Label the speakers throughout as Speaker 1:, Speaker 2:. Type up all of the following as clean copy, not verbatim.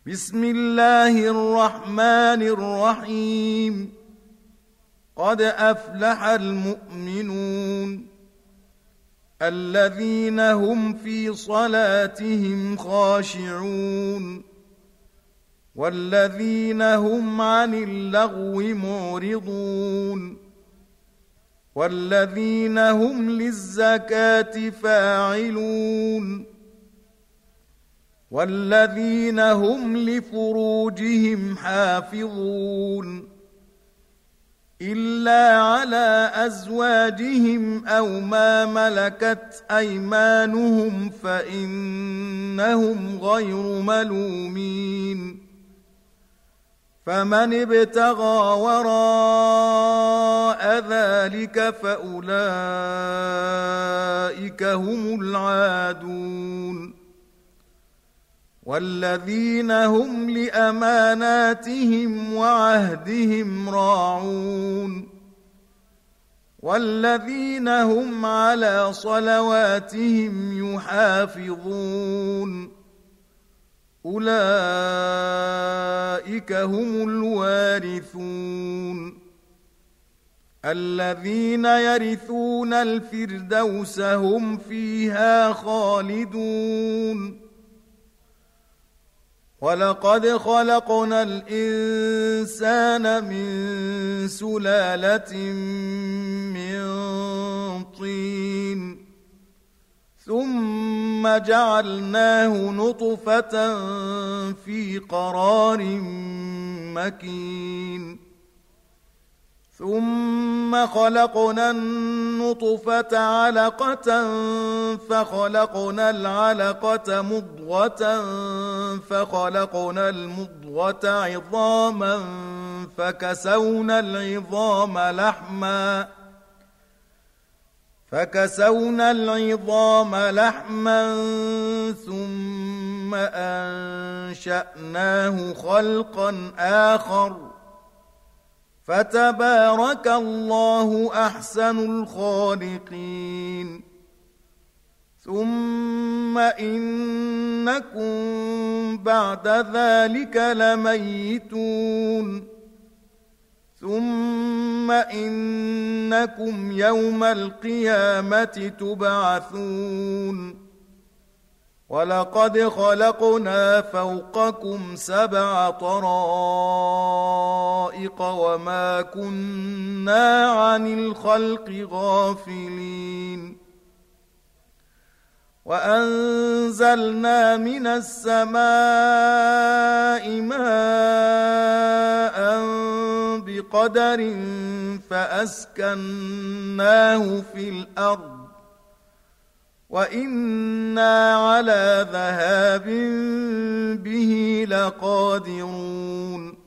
Speaker 1: بسم الله الرحمن الرحيم. قد أفلح المؤمنون الذين هم في صلاتهم خاشعون والذين هم عن اللغو معرضون والذين هم للزكاة فاعلون والذين هم لفروجهم حافظون إلا على أزواجهم أو ما ملكت أيمانهم فإنهم غير ملومين. فمن ابتغى وراء ذلك فأولئك هم العادون. والذين هم لأماناتهم وعهدهم راعون والذين هم على صلواتهم يحافظون أولئك هم الوارثون الذين يرثون الفردوس هم فيها خالدون. ولقد خلقنا الإنسان من سلالة من طين ثم جعلناه نطفة في قرار مكين ثم خلقنا النطفة علقة فخلقنا العلقة مضغة فخلقنا المضغة عظاما فكسونا العظام لحما ثم أنشأناه خلقا آخر فتبارك الله أحسن الخالقين. ثم إنكم بعد ذلك لميتون ثم إنكم يوم القيامة تبعثون. ولقد خلقنا فوقكم 7 طرائق وما كنا عن الخلق غافلين. وأنزلنا من السماء ماء بقدر فأسكناه في الأرض وإنا على ذهاب به لقادرون.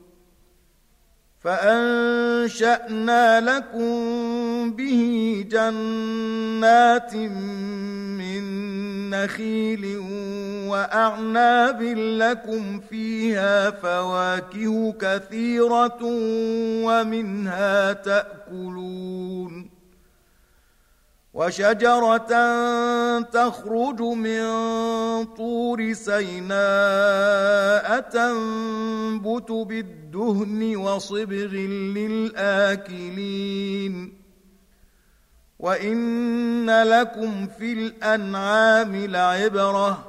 Speaker 1: فأنشأنا لكم به جنات من نخيل وأعناب لكم فيها فواكه كثيرة ومنها تأكلون. وشجرة تخرج من طور سيناء تنبت بالدهن وصبغ للآكلين. وإن لكم في الأنعام لعبرة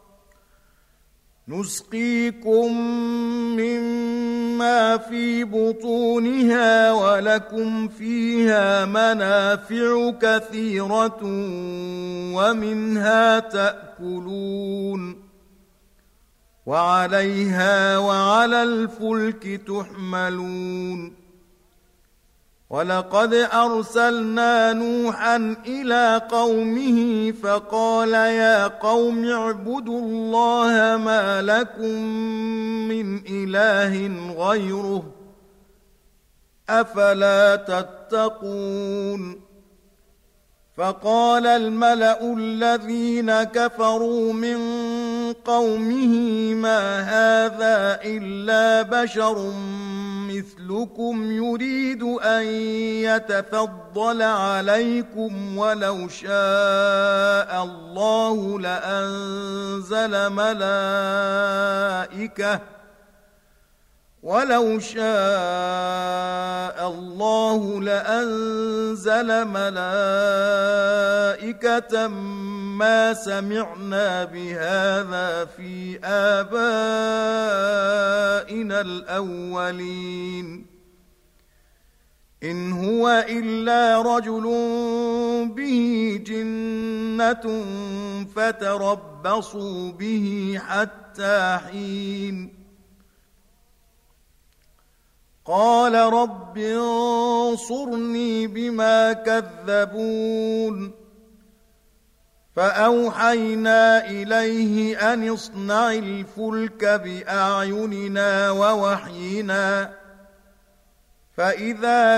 Speaker 1: نسقيكم مما في بطونها ولكم فيها منافع كثيرة ومنها تأكلون وعليها وعلى الفلك تحملون. ولقد أرسلنا نوحا إلى قومه فقال يا قوم اعبدوا الله ما لكم من إله غيره أفلا تتقون. فقال الملأ الذين كفروا من قومه ما هذا إلا بشر مثلكم يريد أن يتفضل عليكم ولو شاء الله لأنزل ملائكة ولو شاء الله لأنزل ملائكة ما سمعنا بهذا في آبائنا الأولين إن هو إلا رجل به جنة فتربصوا به حتى حين قال رب انصرني بما كذبون فأوحينا إليه أن اصنع الفلك بأعيننا ووحينا فإذا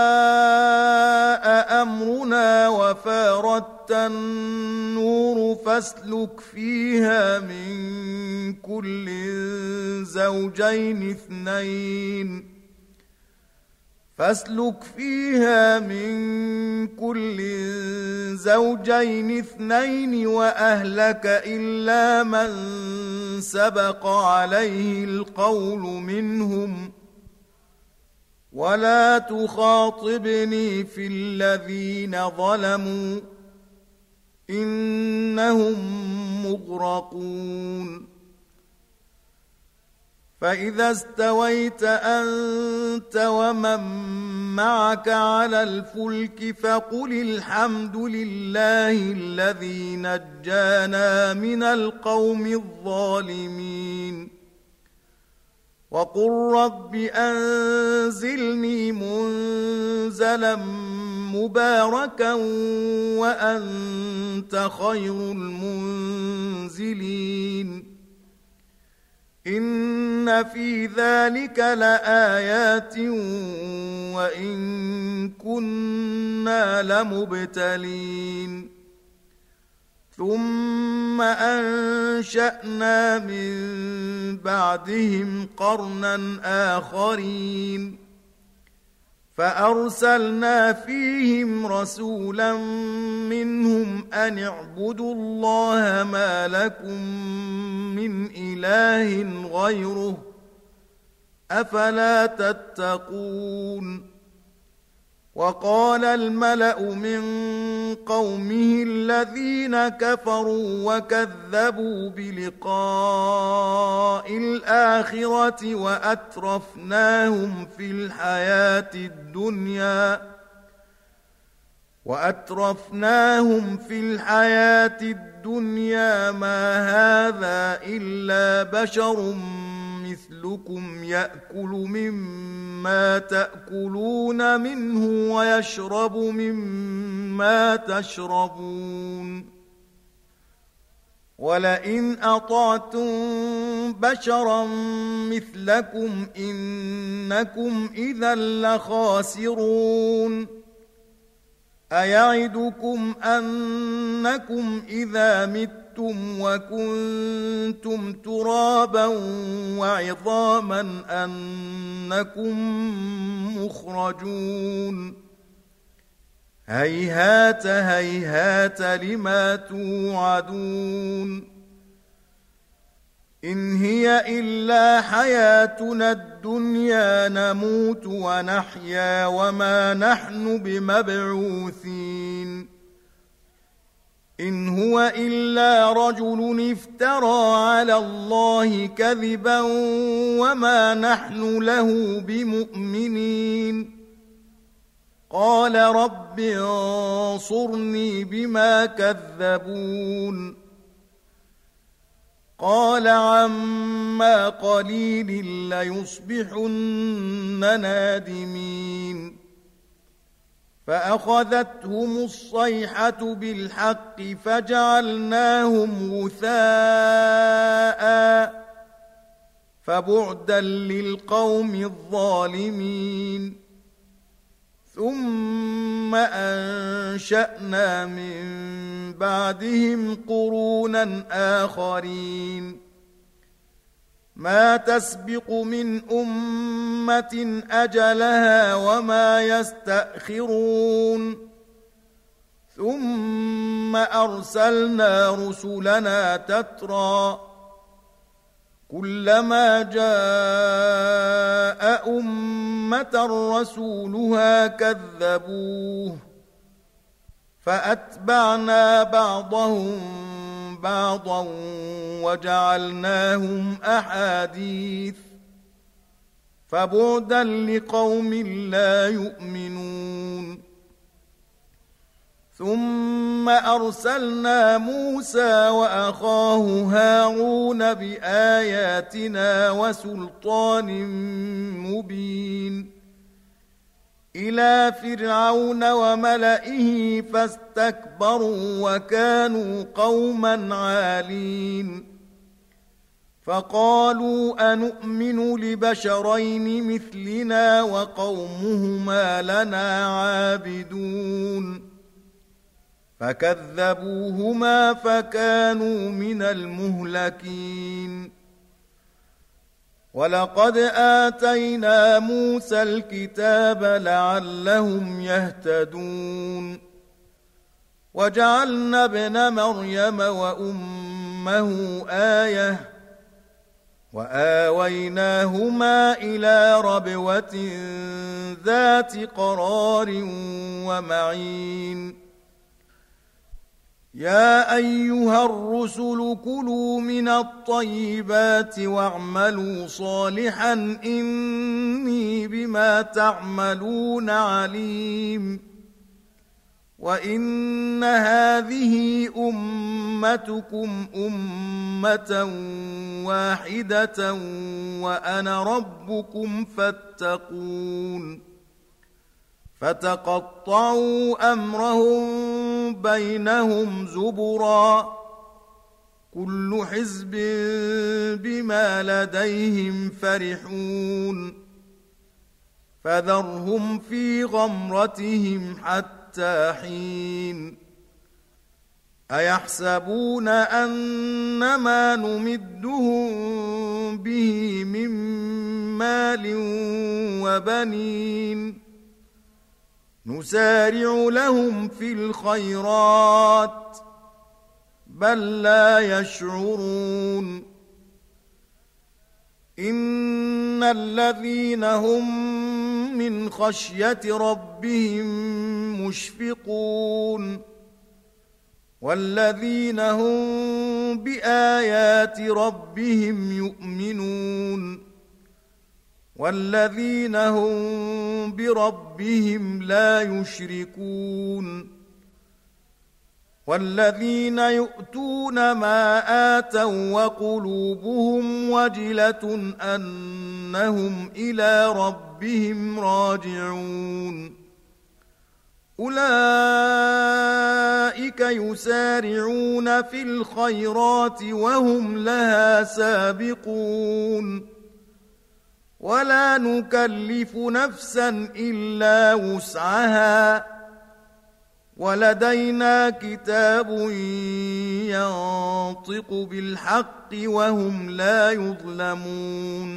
Speaker 1: جاء أمرنا وفارت النور فاسلك فيها من كل زوجين اثنين وأهلك إلا من سبق عليه القول منهم ولا تخاطبني في الذين ظلموا إنهم مغرقون فإذا استويت أنت ومن معك على الفلك فقل الحمد لله الذي نجانا من القوم الظالمين وقل رب أنزلني منزلا مباركا وأنت خير المنزلين إن في ذلك لآيات وإن كنا لمبتلين ثم أنشأنا من بعدهم قرنا آخرين فأرسلنا فيهم رسولا منهم أن اعبدوا الله ما لكم من إله غيره أفلا تتقون وقال الملأ من قومه الذين كفروا وكذبوا بلقاء الآخرة وأترفناهم في الحياة الدنيا ما هذا إلا بشر مثلكم يأكل مما تأكلون منه ويشرب مما تشربون ولئن أطعتم بشرا مثلكم إنكم إذا لخاسرون أيعدكم أنكم إذا متم وكنتم ترابا وعظاما أنكم مخرجون هيهات هيهات لما توعدون إن هي إلا حياتنا الدنيا نموت ونحيا وما نحن بمبعوثين إن هو إلا رجل افترى على الله كذبا وما نحن له بمؤمنين قال رب انصرني بما كذبون قال عما قليل ليصبحن نادمين فأخذتهم الصيحة بالحق فجعلناهم غثاء فبعدا للقوم الظالمين ثم أنشأنا من بعدهم قرونا آخرين ما تسبق من أمة أجلها وما يستأخرون ثم أرسلنا رسلنا تترى كلما جاء أمة رسولها كذبوه فأتبعنا بعضهم بعضا وجعلناهم أحاديث فبعدا لقوم لا يؤمنون ثم أرسلنا موسى وأخاه هارون بآياتنا وسلطان مبين إلى فرعون وملئه فاستكبروا وكانوا قوما عالين فقالوا أنؤمن لبشرين مثلنا وقومهما لنا عابدون فكذبوهما فكانوا من المهلكين ولقد آتينا موسى الكتاب لعلهم يهتدون وجعلنا ابن مريم وأمه آية وآويناهما إلى ربوة ذات قرار ومعين يا أيها الرسل كلوا من الطيبات واعملوا صالحا إني بما تعملون عليم وإن هذه أمتكم أمة واحدة وأنا ربكم فاتقون فتقطعوا أمرهم بينهم زبرا كل حزب بما لديهم فرحون فذرهم في غمرتهم حتى حين أيحسبون أنما نمدهم به من مال وبنين نسارع لهم في الخيرات بل لا يشعرون إن الذين هم من خشية ربهم مشفقون والذين هم بآيات ربهم يؤمنون والذين هم بربهم لا يشركون والذين يؤتون ما آتوا وقلوبهم وجلة أنهم إلى ربهم راجعون أولئك يسارعون في الخيرات وهم لها سابقون ولا نكلف نفسا إلا وسعها ولدينا كتاب ينطق بالحق وهم لا يظلمون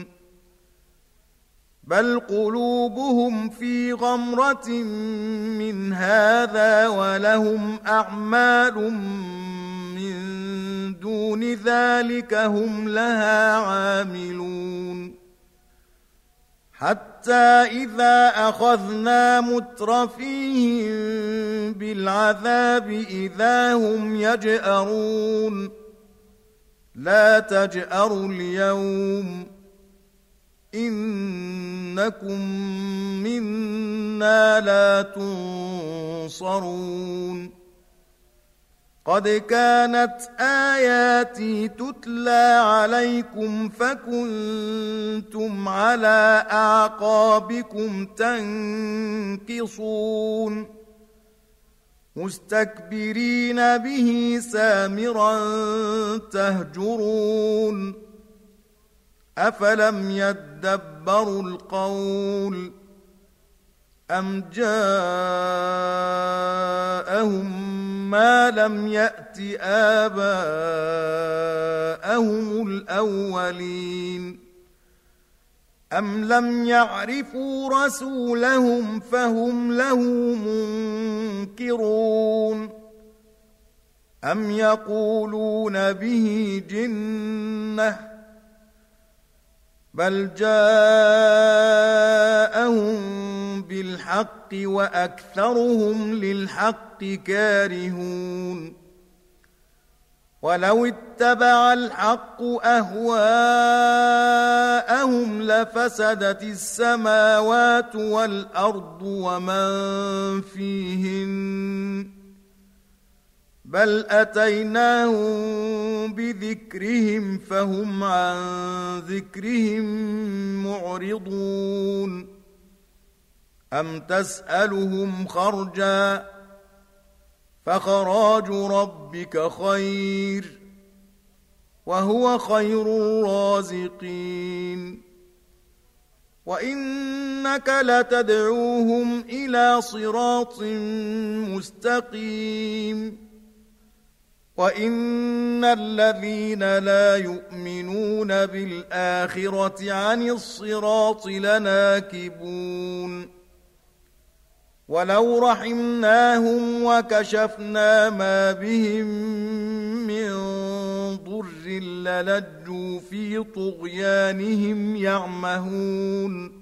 Speaker 1: بل قلوبهم في غمرة من هذا ولهم أعمال من دون ذلك هم لها عاملون حتى إذا أخذنا مترفيهم بالعذاب إذا هم يجأرون لا تجأروا اليوم إنكم منا لا تنصرون قد كانت آياتي تتلى عليكم فكنتم على أعقابكم تنكصون مستكبرين به سامرا تهجرون أفلم يدبروا القول أم جاءهم ما لم يأت آباءهم الأولين أم لم يعرفوا رسولهم فهم له منكرون أم يقولون به جنة بل جاءهم بالحق وأكثرهم للحق كارهون ولو اتبع الحق أهواءهم لفسدت السماوات والأرض ومن فيهن بل أتيناهم بذكرهم فهم عن ذكرهم معرضون أم تسألهم خرجا فخراج ربك خير وهو خير الرازقين وإنك لتدعوهم إلى صراط مستقيم وإن الذين لا يؤمنون بالآخرة عن الصراط لناكبون ولو رحمناهم وكشفنا ما بهم من ضر للجوا في طغيانهم يعمهون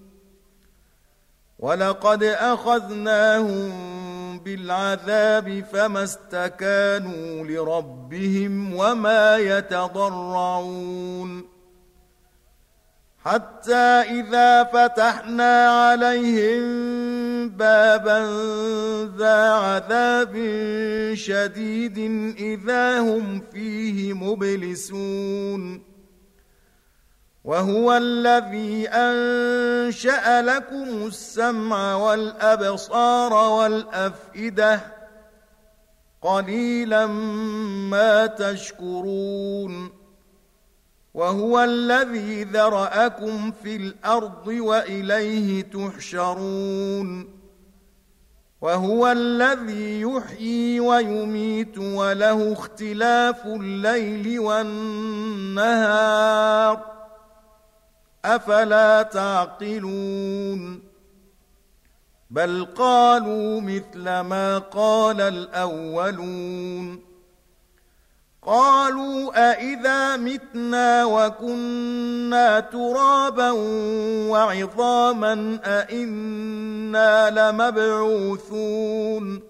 Speaker 1: ولقد أخذناهم بالعذاب فما استكانوا لربهم وما يتضرعون حتى إذا فتحنا عليهم بابا ذا عذاب شديد إذا هم فيه مبلسون وهو الذي أنشأ لكم السمع والأبصار والأفئدة قليلا ما تشكرون وهو الذي ذرأكم في الأرض وإليه تحشرون وهو الذي يحيي ويميت وله اختلاف الليل والنهار أفلا تعقلون بل قالوا مثل ما قال الأولون قالوا أإذا متنا وكنا ترابا وعظاما أإنا لمبعوثون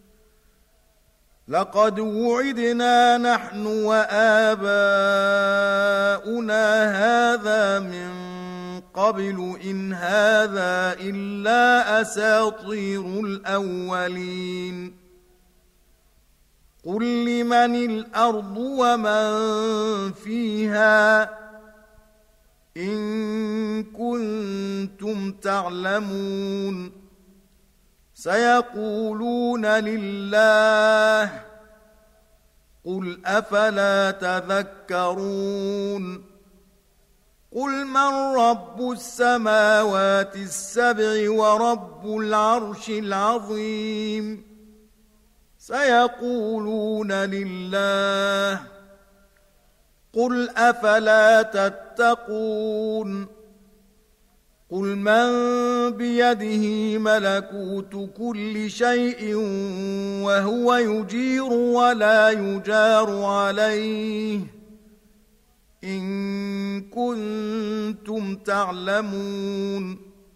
Speaker 1: لقد وعدنا نحن وآباؤنا هذا من قبل إن هذا إلا أساطير الأولين قل لمن الأرض ومن فيها إن كنتم تعلمون سيقولون لله قل أفلا تذكرون قل من رب السماوات السبع ورب العرش العظيم سيقولون لله قل أفلا تتقون قل من بيده ملكوت كل شيء وهو يجير ولا يجار عليه إن كنتم تعلمون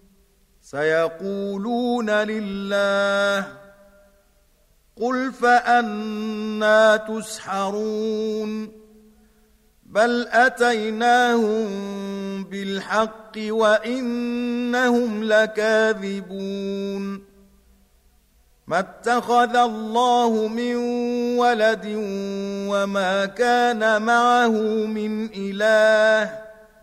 Speaker 1: سيقولون لله قل فأنى تسحرون بل أتيناهم بالحق وإنهم لكاذبون ما اتخذ الله من ولد وما كان معه من إله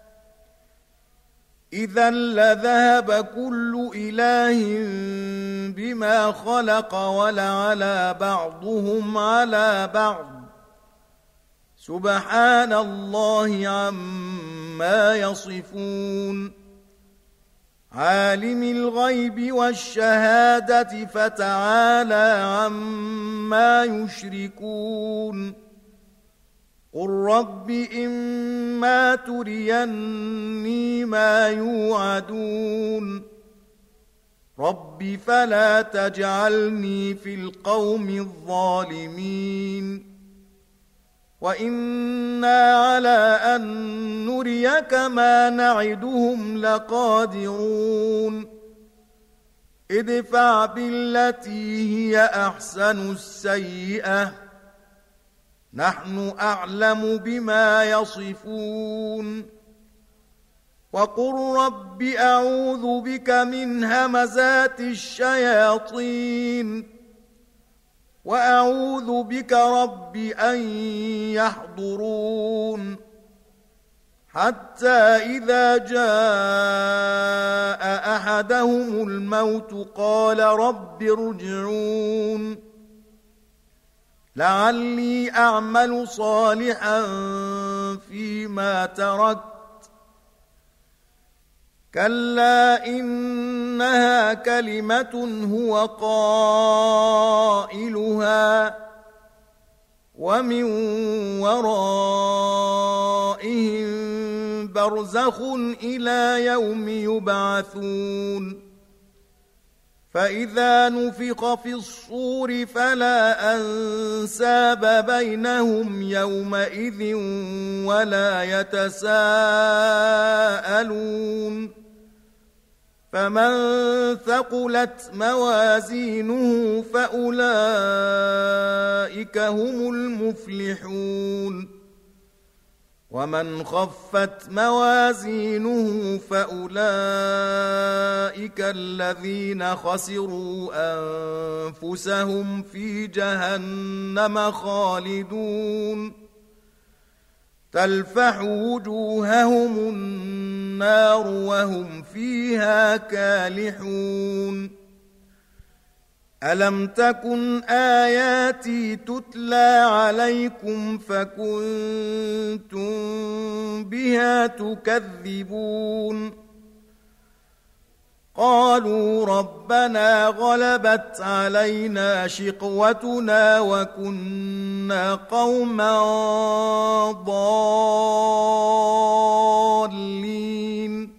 Speaker 1: إذا لذهب كل إله بما خلق ولعلى بعضهم على بعض سبحان الله عما يصفون عالم الغيب والشهادة فتعالى عما يشركون قل رب إما تريني ما يوعدون رب فلا تجعلني في القوم الظالمين وإنا على أن نريك ما نعدهم لقادرون ادفع بالتي هي أحسن السيئة نحن أعلم بما يصفون وقل رب أعوذ بك من همزات الشياطين وأعوذ بك رب أن يحضرون حتى إذا جاء أحدهم الموت قال رب ارجعون لعلي أعمل صالحا فيما تركت كلا إنها كلمة هو قائلها ومن ورائهم برزخ إلى يوم يبعثون فإذا نفخ في الصور فلا أنساب بينهم يومئذ ولا يتساءلون فمن ثقلت موازينه فأولئك هم المفلحون ومن خفت موازينه فأولئك الذين خسروا أنفسهم في جهنم خالدون تلفح وجوههم النار وهم فيها كالحون ألم تكن آياتي تتلى عليكم فكنتم بها تكذبون قالوا ربنا غلبت علينا شقوتنا وكنا قوما ضالين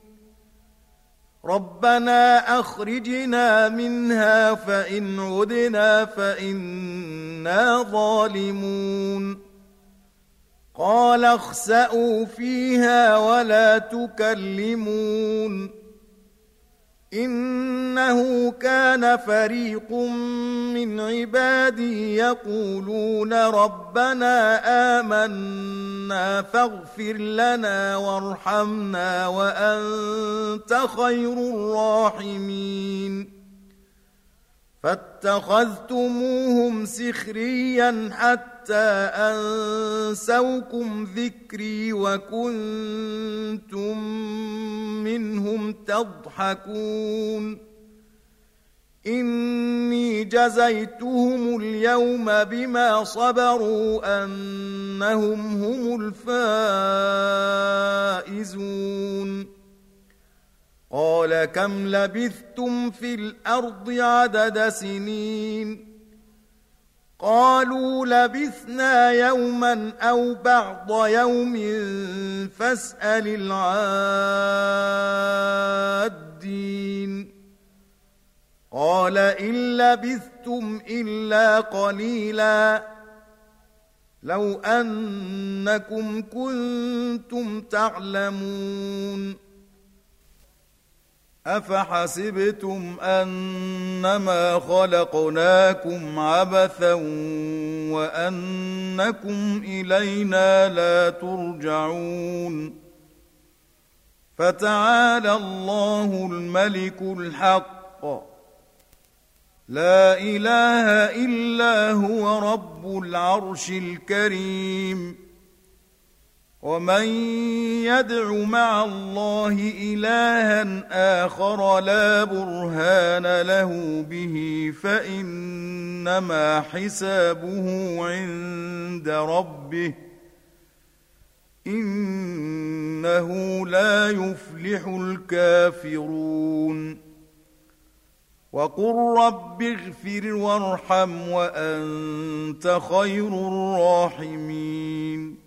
Speaker 1: ربنا أخرجنا منها فإن عدنا فإنا ظالمون قال اخسأوا فيها ولا تكلمون إنه كان فريق من عبادي يقولون ربنا آمنا فاغفر لنا وارحمنا وأنت خير الراحمين فاتخذتموهم سخريا حتى أنسوكم ذكري وكنتم منهم تضحكون إني جزيتهم اليوم بما صبروا أنهم هم الفائزون قال كم لبثتم في الأرض عدد سنين قالوا لبثنا يوما أو بعض يوم فاسأل العادين قال إن لبثتم إلا قليلا لو أنكم كنتم تعلمون أفحسبتم أنما خلقناكم عبثا وأنكم إلينا لا ترجعون فتعالى الله الملك الحق لا إله إلا هو رب العرش الكريم ومن يدع مع الله إلها آخر لا برهان له به فإنما حسابه عند ربه إنه لا يفلح الكافرون وقل رب اغفر وارحم وأنت خير الراحمين